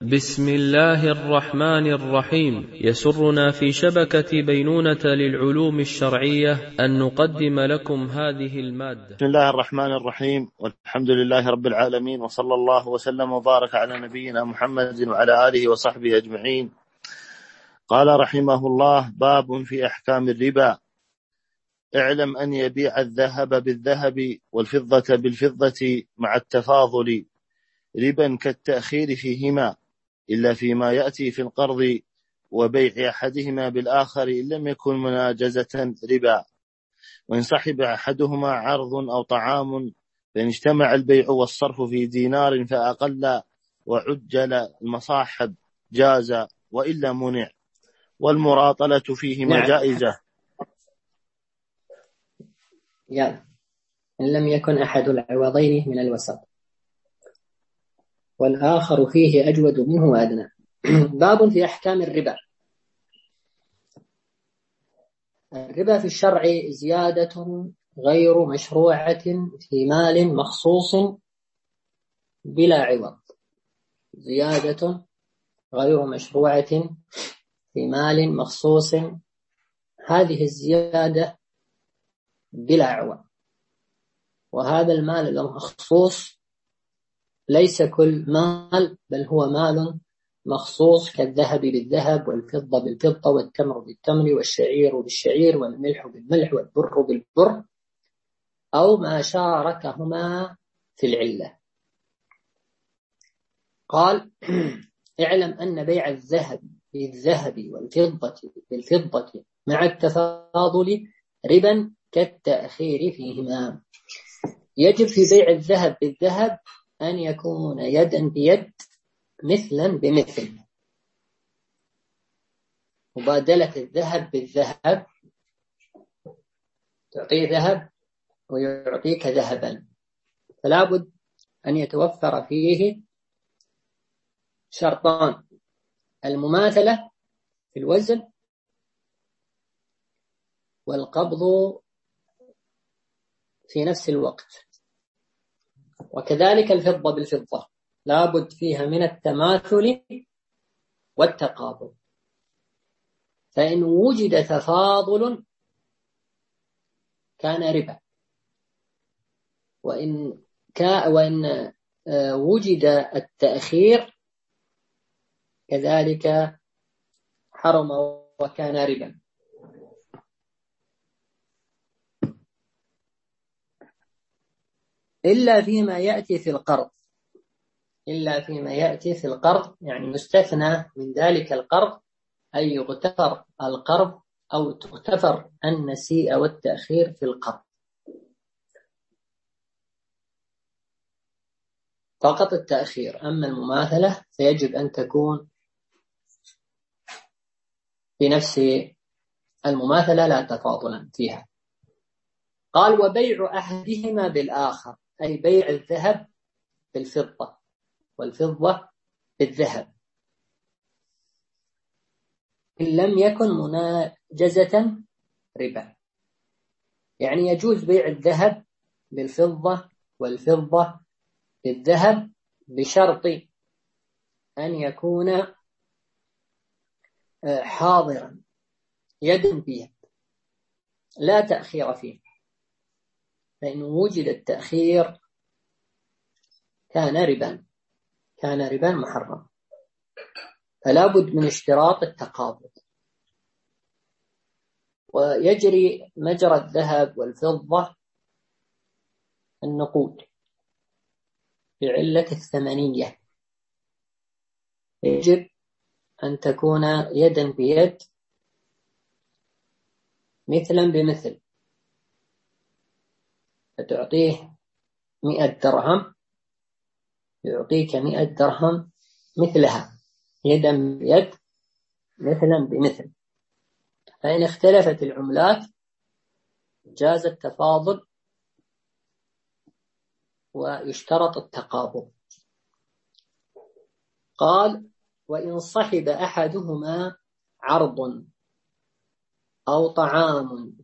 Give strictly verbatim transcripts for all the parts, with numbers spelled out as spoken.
بسم الله الرحمن الرحيم. يسرنا في شبكة بينونة للعلوم الشرعية أن نقدم لكم هذه المادة. بسم الله الرحمن الرحيم، والحمد لله رب العالمين، وصلى الله وسلم وبارك على نبينا محمد وعلى آله وصحبه أجمعين. قال رحمه الله: باب في أحكام الربا. اعلم أن يبيع الذهب بالذهب والفضة بالفضة مع التفاضل ربا كالتأخير فيهما، إلا فيما يأتي في القرض، وبيع أحدهما بالآخر إن لم يكن مناجزة ربا. وإن صحب أحدهما عرض أو طعام، فإن اجتمع البيع والصرف في دينار فأقل وعجل المصاحب جاز، وإلا منع. والمراطلة فيهما نعم. جائزة. يعني إن لم يكن أحد العوضين من الوسط والآخر فيه أجود منه وأدنى. باب في أحكام الربا. الربا في الشرع زيادة غير مشروعة في مال مخصوص بلا عوض. زيادة غير مشروعة في مال مخصوص، هذه الزيادة بلا عوض. وهذا المال المخصوص ليس كل مال، بل هو مال مخصوص كالذهب بالذهب والفضة بالفضة والتمر بالتمر والشعير بالشعير والملح بالملح والبر بالبر، أو ما شاركهما في العلة. قال: اعلم أن بيع الذهب بالذهب والفضة بالفضة مع التفاضل ربا كالتأخير فيهما. يجب في بيع الذهب بالذهب أن يكون يدا بيد مثلا بمثل. مبادلة الذهب بالذهب، تعطيه ذهب ويعطيك ذهبا، فلا بد أن يتوفر فيه شرطان: المماثلة في الوزن، والقبض في نفس الوقت. وكذلك الفضة بالفضة لا بد فيها من التماثل والتقابل. فإن وجد تفاضل كان ربا، وإن كا وإن وجد التأخير كذلك حرم وكان ربا. إلا فيما يأتي في القرض. إلا فيما يأتي في القرض يعني مستثنى من ذلك القرض، أي يغتفر القرض أو تغتفر النسيء والتأخير في القرض. فقط التأخير. أما المماثلة فيجب أن تكون في نفس المماثلة لا تفاضلا فيها. قال: وبيع أحدهما بالآخر، أي بيع الذهب بالفضة والفضة بالذهب، إن لم يكن مناجزة ربا. يعني يجوز بيع الذهب بالفضة والفضة بالذهب بشرط أن يكون حاضرا يدا بيد، لا تأخير فيه. فإن وجد التأخير كان ربا، كان ربا محرم. فلا بد من اشتراط التقابض. ويجري مجرى الذهب والفضة النقود بعلة الثمنية، يجب أن تكون يدا بيد مثلا بمثل. فتعطيه مئة درهم يعطيك مئة درهم مثلها، يدا بيد مثلا بمثل. فإن اختلفت العملات جاز التفاضل ويشترط التقابل. قال: وإن صحب أحدهما عرض أو طعام،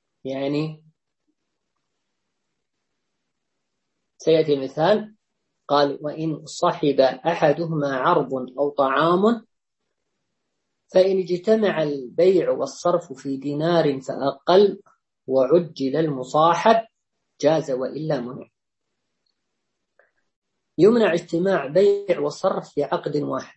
يعني سيأتي مثال. قال وإن صحب أحدهما عرض أو طعام فإن اجتمع البيع والصرف في دينار فأقل وعجل المصاحب جاز وإلا منع. يمنع اجتماع بيع وصرف في عقد واحد،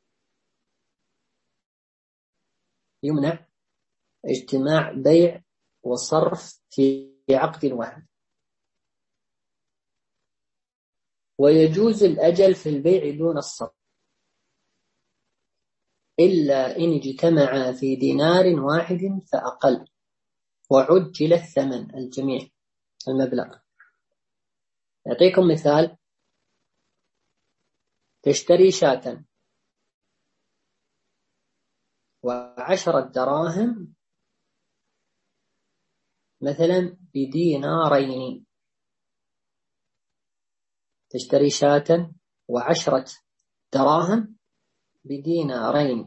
يمنع اجتماع بيع وصرف في عقد واحد، ويجوز الأجل في البيع دون الصرف إلا إن اجتمع في دينار واحد فأقل وعجل الثمن الجميع المبلغ. أعطيكم مثال: تشتري شاة وعشرة دراهم مثلا بدينارين، تشتري شاة وعشرة دراهم بدينارين،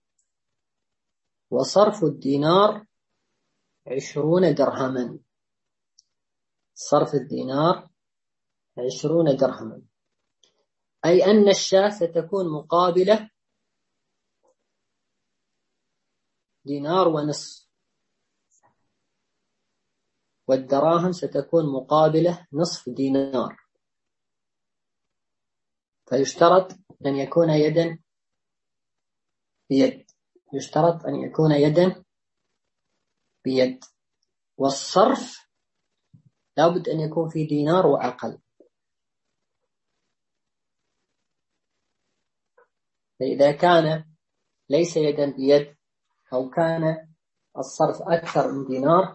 وصرف الدينار عشرون درهما، صرف الدينار عشرون درهما، أي أن الشاة ستكون مقابلة دينار ونصف، والدراهم ستكون مقابلة نصف دينار، فيشترط أن يكون يدا بيد، يشترط أن يكون يدا بيد، والصرف لابد أن يكون في دينار وأقل. فإذا كان ليس يدا بيد أو كان الصرف أكثر من دينار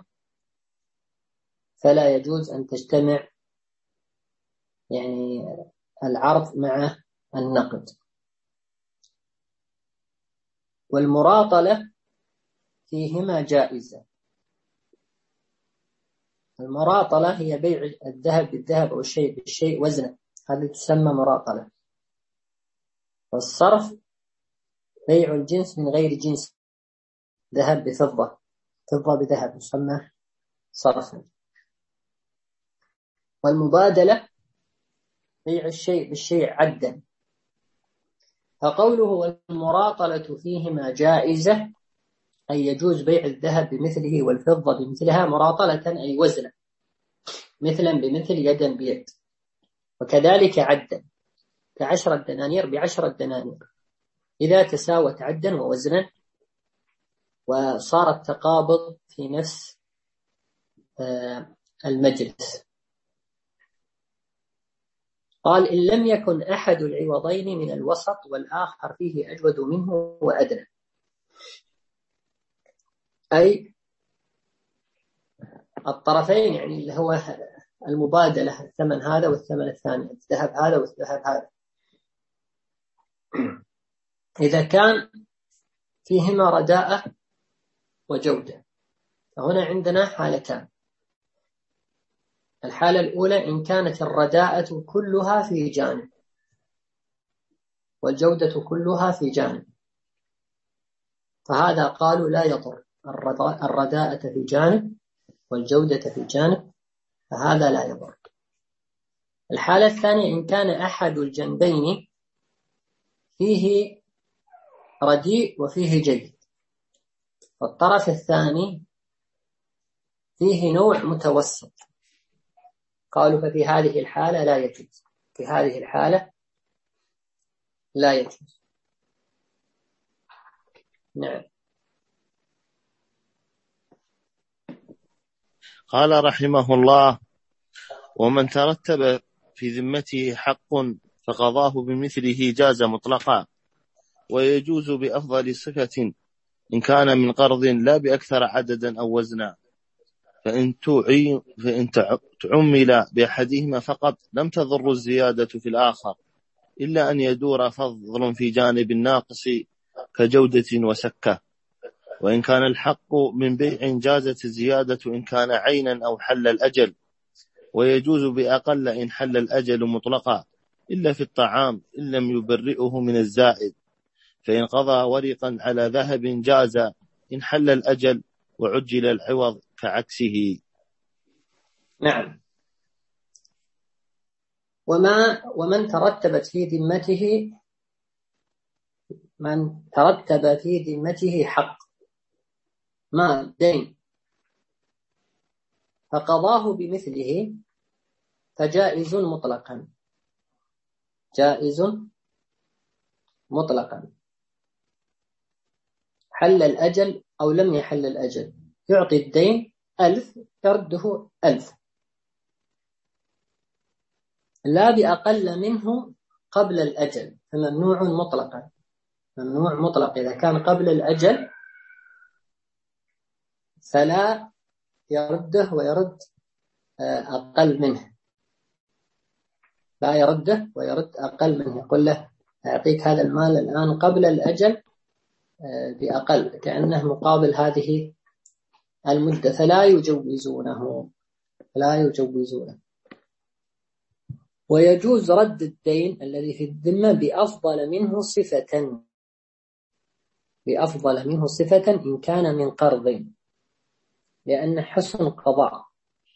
فلا يجوز أن تجتمع يعني العرض مع النقد. والمراطلة فيهما جائزة. المراطلة هي بيع الذهب بالذهب أو الشيء بالشيء وزنا، هذه تسمى مراطلة. والصرف بيع الجنس من غير جنس، ذهب بفضة، فضة بذهب، يسمى صرفا. والمبادلة بيع الشيء بالشيء عدا. فقوله والمراطلة فيهما جائزة أي يجوز بيع الذهب بمثله والفضة بمثلها مراطلة أي وزنا، مثلا بمثل يدا بيد، وكذلك عدا كعشرة دنانير بعشرة دنانير إذا تساوت عدا ووزنا وصار التقابض في نفس المجلس. قال إن لم يكن أحد العوضين من الوسط والآخر فيه أجود منه وأدنى، أي الطرفين يعني اللي هو المبادلة، الثمن هذا والثمن الثاني، الذهب هذا والذهب هذا، إذا كان فيهما رداءة وجودة. فهنا عندنا حالتان: الحالة الأولى إن كانت الرداءة كلها في جانب والجودة كلها في جانب، فهذا قالوا لا يضر، الرداءة في جانب والجودة في جانب، فهذا لا يضر. الحالة الثانية إن كان أحد الجنبين فيه رديء وفيه جيد، والطرف الثاني فيه نوع متوسط، قالوا ففي هذه الحالة لا يجوز، في هذه الحالة لا يجوز. نعم. قال رحمه الله: ومن ترتب في ذمته حق فقضاه بمثله جاز مطلقا، ويجوز بأفضل صفة إن كان من قرض لا بأكثر عددا أو وزنا، فإن فإن تعمل بأحدهما فقط لم تضر الزيادة في الآخر إلا أن يدور فضل في جانب الناقص كجودة وسكة. وإن كان الحق من بيع جازت الزيادة إن كان عينا أو حل الأجل، ويجوز بأقل إن حل الأجل مطلقا إلا في الطعام إن لم يبرئه من الزائد، فإن قضى ورقا على ذهب جاز إن حل الأجل وعجل العوض كعكسه. نعم. وما ومن ترتبت في ذمته من ترتب في ذمته حق مال دين فقضاه بمثله فجائز مطلقا، جائز مطلقا، حل الأجل أو لم يحل الأجل، يعطي الدين ألف يرده ألف، لا بأقل منه قبل الأجل، فممنوع مطلقا، ممنوع مطلق إذا كان قبل الأجل فلا يرده ويرد أقل منه، لا يرده ويرد أقل منه، يقول له أعطيك هذا المال الآن قبل الأجل بأقل كأنه مقابل هذه المدة، فلا يجوزونه لا يجوزونه. ويجوز رد الدين الذي في الذمة بأفضل منه صفة، بأفضل منه صفة إن كان من قرض، لأن حسن قضاء.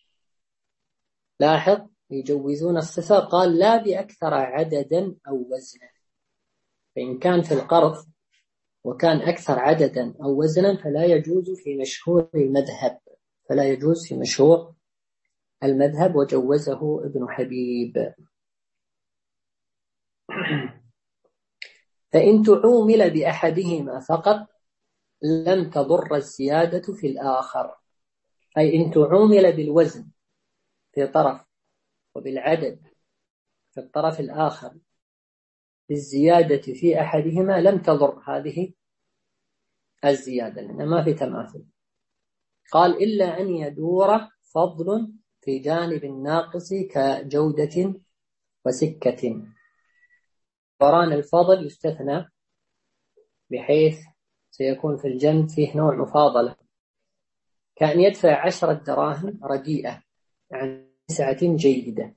لاحظ يجوزون الصفة، قال لا بأكثر عددا أو وزنا، فإن كان في القرض وكان أكثر عددا أو وزنا فلا يجوز في مشهور المذهب، فلا يجوز في مشهور المذهب، وجوزه ابن حبيب. فإن تعومل بأحدهما فقط لم تضر الزيادة في الآخر، أي إن تعومل بالوزن في طرف وبالعدد في الطرف الآخر بالزيادة في أحدهما لم تضر هذه الزيادة، لأن ما في تماثل. قال إلا أن يدور فضل في جانب الناقص كجودة وسكة، دوران الفضل يستثنى بحيث سيكون في الجنب فيه نوع مفاضلة، كأن يدفع عشرة دراهم رديئة عن تسعة جيدة.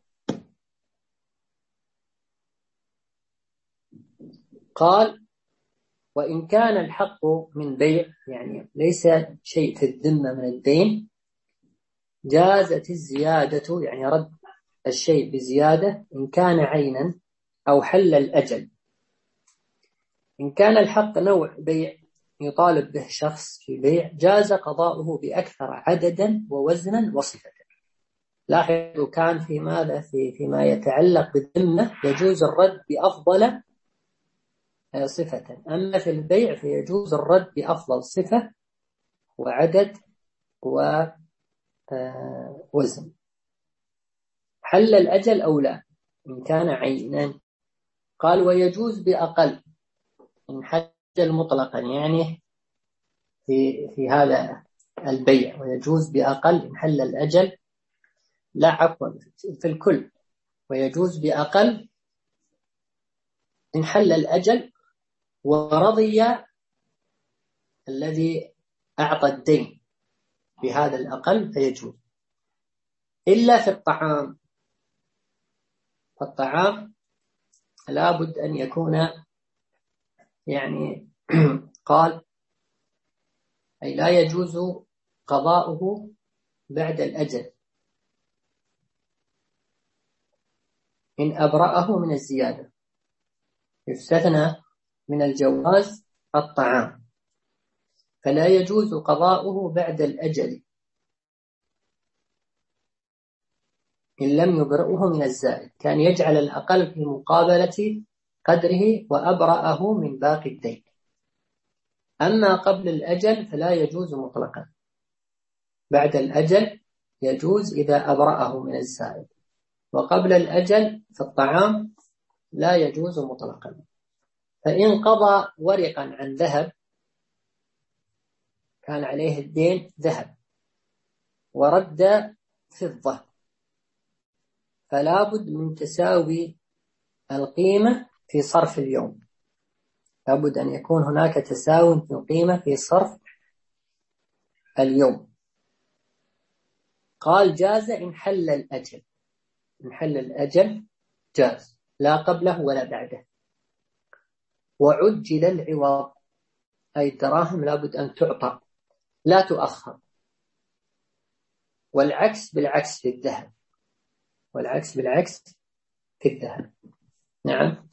قال وإن كان الحق من بيع، يعني ليس شيء في الذمة من الدين، جازت الزيادة، يعني رد الشيء بزيادة إن كان عينا أو حل الأجل. إن كان الحق نوع بيع يطالب به شخص في بيع جاز قضاؤه بأكثر عددا ووزنا وصفة. لاحظوا كان في ماذا في فيما يتعلق بالذمة يجوز الرد بأفضل صفة، أما في البيع فيجوز الرد بأفضل صفة وعدد ووزن. حل الأجل أو لا إن كان عينا. قال ويجوز بأقل إن حل مطلقا، يعني في في هذا البيع، ويجوز بأقل إن حل الأجل، لا عفوا في الكل، ويجوز بأقل إن حل الأجل ورضي الذي أعطى الدين بهذا الأقل فيجوز، إلا في الطعام. فالطعام لابد أن يكون يعني قال أي لا يجوز قضاؤه بعد الأجل إن أبرأه من الزيادة، يستثنى من الجواز الطعام، فلا يجوز قضاؤه بعد الأجل إن لم يبرئه من الزائد، كان يجعل الأقل في مقابلة قدره وأبرأه من باقي الدين. أما قبل الأجل فلا يجوز مطلقا، بعد الأجل يجوز إذا أبرأه من الزائد، وقبل الأجل في الطعام لا يجوز مطلقا. فإن قضى ورقا عن ذهب، كان عليه الدين ذهب ورد فضة، فلا بد من تساوي القيمة في صرف اليوم، لابد أن يكون هناك تساوي في القيمة في صرف اليوم. قال جاز إن حل الأجل، إن حل الأجل جاز لا قبله ولا بعده. وعجل العوض، أي الدراهم لابد أن تعطى لا تؤخر، والعكس بالعكس في الذهب، والعكس بالعكس كالذهب. نعم.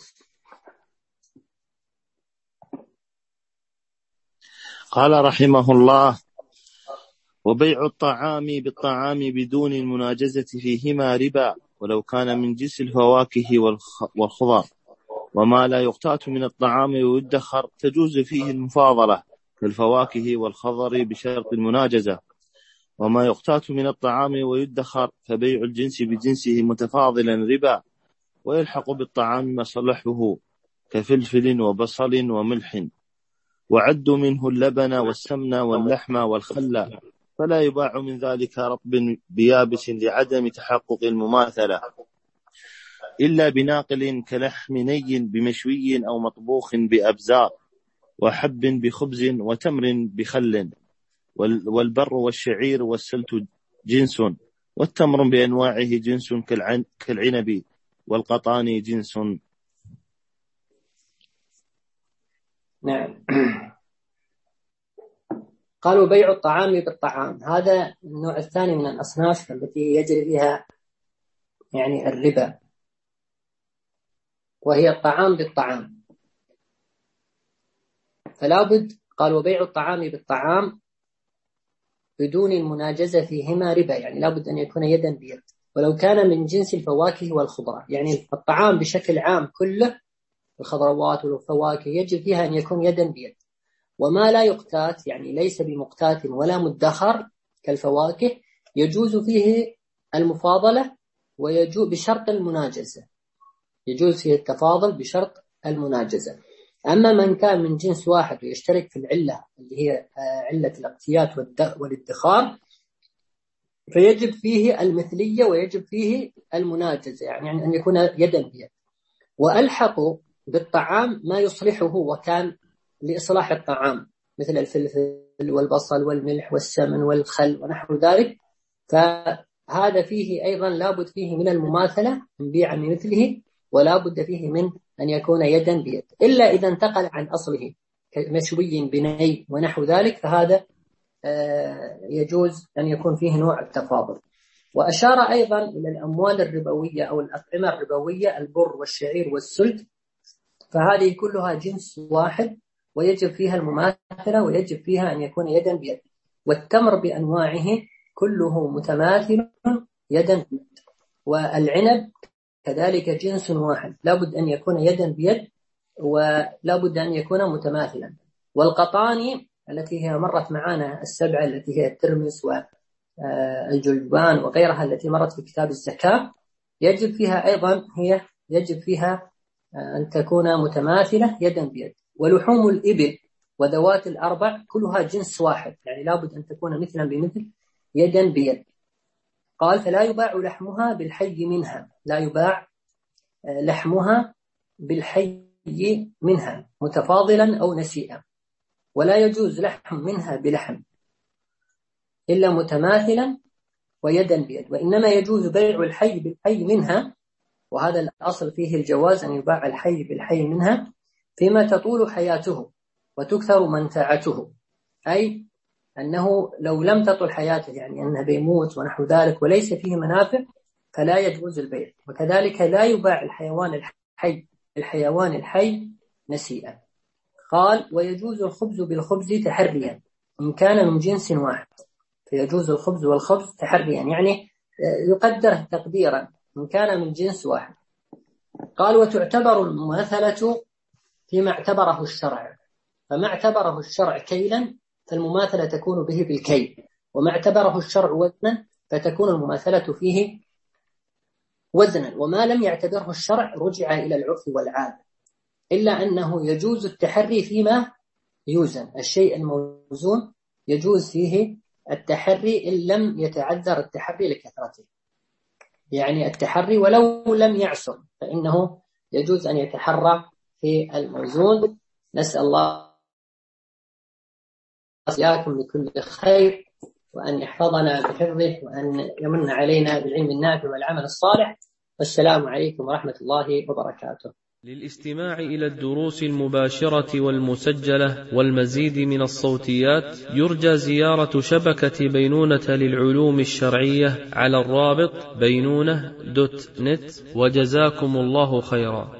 قال رحمه الله: وبيع الطعام بالطعام بدون المناجزة فيهما ربا، ولو كان من جنس الفواكه والخضار. وما لا يقتات من الطعام ويدخر تجوز فيه المفاضلة كالفواكه والخضر بشرط المناجزة. وما يقتات من الطعام ويدخر فبيع الجنس بجنسه متفاضلا ربا، ويلحق بالطعام مصلحه كفلفل وبصل وملح. وعد منه اللبن والسمن واللحم والخل، فلا يباع من ذلك رطب بيابس لعدم تحقق المماثلة، إلا بناقل كلحم ني بمشوي أو مطبوخ بأبزار، وحب بخبز وتمر بخل. والبر والشعير والسلت جنس، والتمر بأنواعه جنس كالعنب، والقطان جنس. نعم. قالوا بيع الطعام بالطعام، هذا النوع الثاني من الأصناف التي يجري بها يعني الربا، وهي الطعام بالطعام. فلا بد، قالوا بيع الطعام بالطعام بدون المناجزة فيهما ربا، يعني لا بد أن يكون يدا بيد، ولو كان من جنس الفواكه والخضار. يعني الطعام بشكل عام كله، الخضروات والفواكه، يجب فيها أن يكون يدا بيد. وما لا يقتات، يعني ليس بمقتات ولا مدخر كالفواكه، يجوز فيه المفاضلة ويجوز بشرط المناجزة، يجوز فيه التفاضل بشرط المناجزة. أما من كان من جنس واحد ويشترك في العلة اللي هي علة الاقتيات والادخار، فيجب فيه المثلية ويجب فيه المناجزة، يعني أن يكون يدا بيد. وألحقوا بالطعام ما يصلحه وكان لإصلاح الطعام، مثل الفلفل والبصل والملح والسمن والخل ونحو ذلك، فهذا فيه أيضا لابد فيه من المماثلة، نبيع بمثله، ولا بد فيه من أن يكون يدا بيد، إلا إذا انتقل عن أصله كمشوي بني ونحو ذلك، فهذا يجوز أن يكون فيه نوع التفاضل. وأشار أيضا إلى الأموال الربوية أو الأطعمة الربوية، البر والشعير والسلت، فهذه كلها جنس واحد ويجب فيها المماثلة ويجب فيها أن يكون يدا بيد. والتمر بأنواعه كله متماثل يدا بيد. والعنب كذلك جنس واحد، لا بد أن يكون يدا بيد ولا بد أن يكون متماثلا. والقطاني التي هي مرت معنا السبعة، التي هي الترمس والجلبان وغيرها التي مرت في كتاب الزكاة، يجب فيها أيضا هي يجب فيها أن تكون متماثلة يدا بيد. ولحوم الإبل وذوات الأربع كلها جنس واحد، يعني لا بد أن تكون مثلا بمثل يدا بيد. قال: فلا يباع لحمها بالحي منها، لا يباع لحمها بالحي منها متفاضلا أو نسيئا، ولا يجوز لحم منها بلحم إلا متماثلا ويدا بيد. وإنما يجوز بيع الحي بالحي منها، وهذا الأصل فيه الجواز أن يباع الحي بالحي منها فيما تطول حياته وتكثر منفعته، أي أنه لو لم تطل حياته، يعني أنه بيموت ونحو ذلك وليس فيه منافع، فلا يجوز البيع. وكذلك لا يباع الحيوان الحي الحيوان الحي نسيئا. قال: ويجوز الخبز بالخبز تحريا إن كان من جنس واحد، فيجوز الخبز والخبز تحريا، يعني يقدر تقديرا إن كان من جنس واحد. قال: وتعتبر المماثلة فيما اعتبره الشرع، فما اعتبره الشرع كيلا فالمماثلة تكون به بالكيل، وما اعتبره الشرع وزنا فتكون المماثلة فيه وزنا. وما لم يعتبره الشرع رجع إلى العرف والعادة، إلا أنه يجوز التحري فيما يوزن، الشيء الموزون يجوز فيه التحري إن لم يتعذر التحري لكثرته، يعني التحري ولو لم يعسر فإنه يجوز أن يتحرى في الموزون. نسأل الله إياكم بكل خير، وأن يحفظنا بحفظه، وأن يمن علينا بالعلم النافع والعمل الصالح. والسلام عليكم ورحمة الله وبركاته. للاستماع إلى الدروس المباشرة والمسجلة والمزيد من الصوتيات يرجى زيارة شبكة بينونة للعلوم الشرعية على الرابط بينونة دوت نت. وجزاكم الله خيرا.